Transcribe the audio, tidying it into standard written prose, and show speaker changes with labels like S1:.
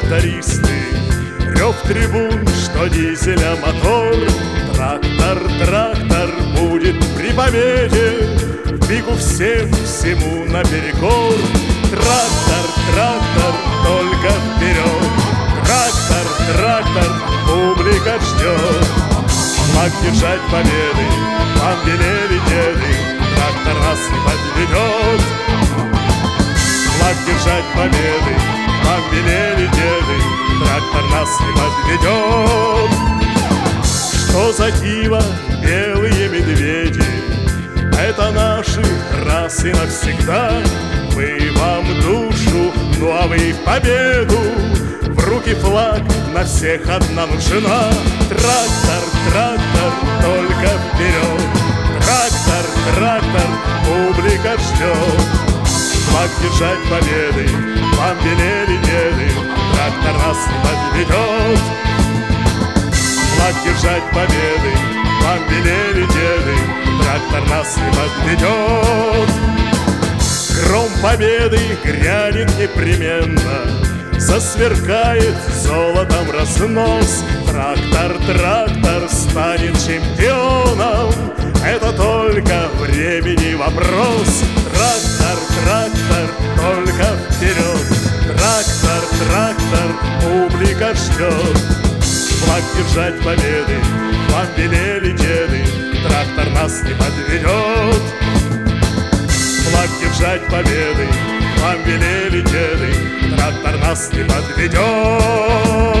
S1: трактористы, рев трибун, что дизеля мотор. Трактор, трактор будет при победе, в пику всем, всему наперекор. Трактор, трактор, только вперед. Трактор, трактор, публика ждет. Флаг держать победы, вам велели деды, трактор нас не подведет. Флаг держать победы, вам велели деды, трактор нас не подведет. Что за диво, белые медведи, это наши раз и навсегда. Мы вам душу, ну а вы в победу. В руки флаг, на всех одна нужна. Трактор, трактор, только вперед. Трактор, трактор, публика ждет. Флаг держать победы, вам велели деды, трактор нас не подведет. Флаг держать победы, вам велели деды, трактор нас не подведет. Гром победы грянет непременно, засверкает золотом разнос. Трактор, трактор станет чемпионом, это только времени вопрос. Трактор, трактор, только вперед. Трактор, трактор, публика ждет. Флаг держать победы, вам велели деды, трактор нас не подведет. Флаг держать победы, вам велели деды, трактор нас не подведет.